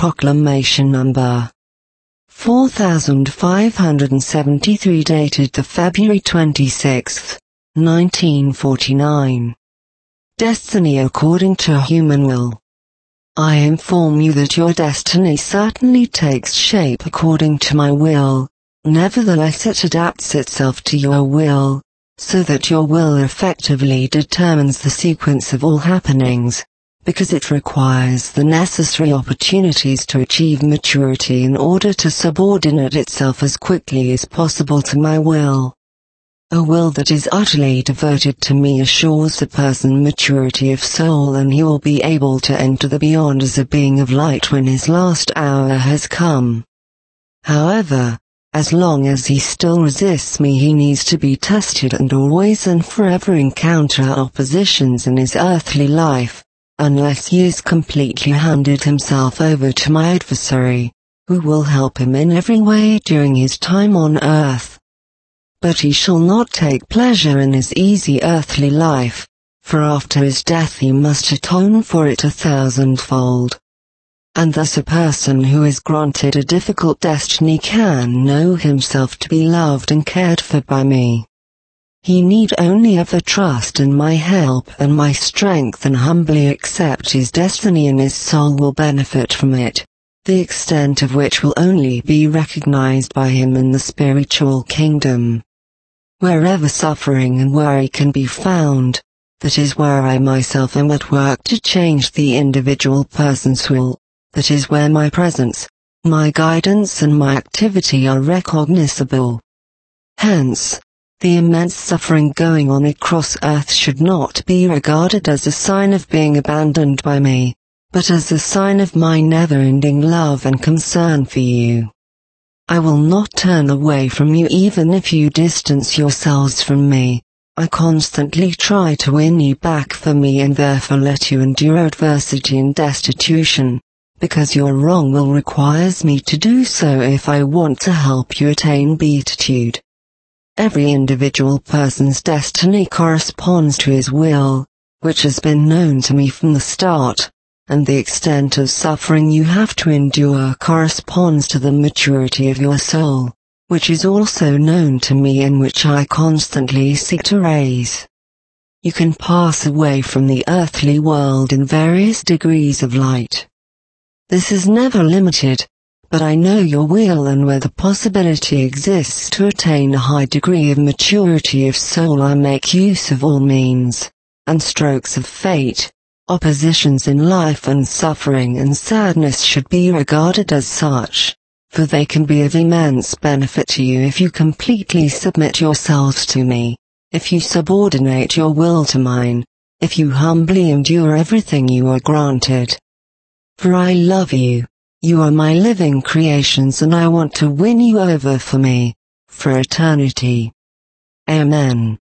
Proclamation Number 4573 dated the February 26, 1949. Destiny according to human will. I inform you that your destiny certainly takes shape according to my will, nevertheless it adapts itself to your will, so that your will effectively determines the sequence of all happenings, because it requires the necessary opportunities to achieve maturity in order to subordinate itself as quickly as possible to my will. A will that is utterly devoted to me assures a person maturity of soul, and he will be able to enter the beyond as a being of light when his last hour has come. However, as long as he still resists me, he needs to be tested and always and forever encounter oppositions in his earthly life, unless he has completely handed himself over to my adversary, who will help him in every way during his time on earth. But he shall not take pleasure in his easy earthly life, for after his death he must atone for it 1,000-fold. And thus a person who is granted a difficult destiny can know himself to be loved and cared for by me. He need only have a trust in my help and my strength and humbly accept his destiny, and his soul will benefit from it, the extent of which will only be recognized by him in the spiritual kingdom. Wherever suffering and worry can be found, that is where I myself am at work to change the individual person's will. That is where my presence, my guidance and my activity are recognizable. Hence, the immense suffering going on across earth should not be regarded as a sign of being abandoned by me, but as a sign of my never-ending love and concern for you. I will not turn away from you even if you distance yourselves from me. I constantly try to win you back for me and therefore let you endure adversity and destitution, because your wrong will requires me to do so if I want to help you attain beatitude. Every individual person's destiny corresponds to his will, which has been known to me from the start, and the extent of suffering you have to endure corresponds to the maturity of your soul, which is also known to me and which I constantly seek to raise. You can pass away from the earthly world in various degrees of light. This is never limited, but I know your will, and where the possibility exists to attain a high degree of maturity of soul, I make use of all means and strokes of fate. Oppositions in life and suffering and sadness should be regarded as such, for they can be of immense benefit to you if you completely submit yourselves to me, if you subordinate your will to mine, if you humbly endure everything you are granted. For I love you, you are my living creations, and I want to win you over for me, for eternity. Amen.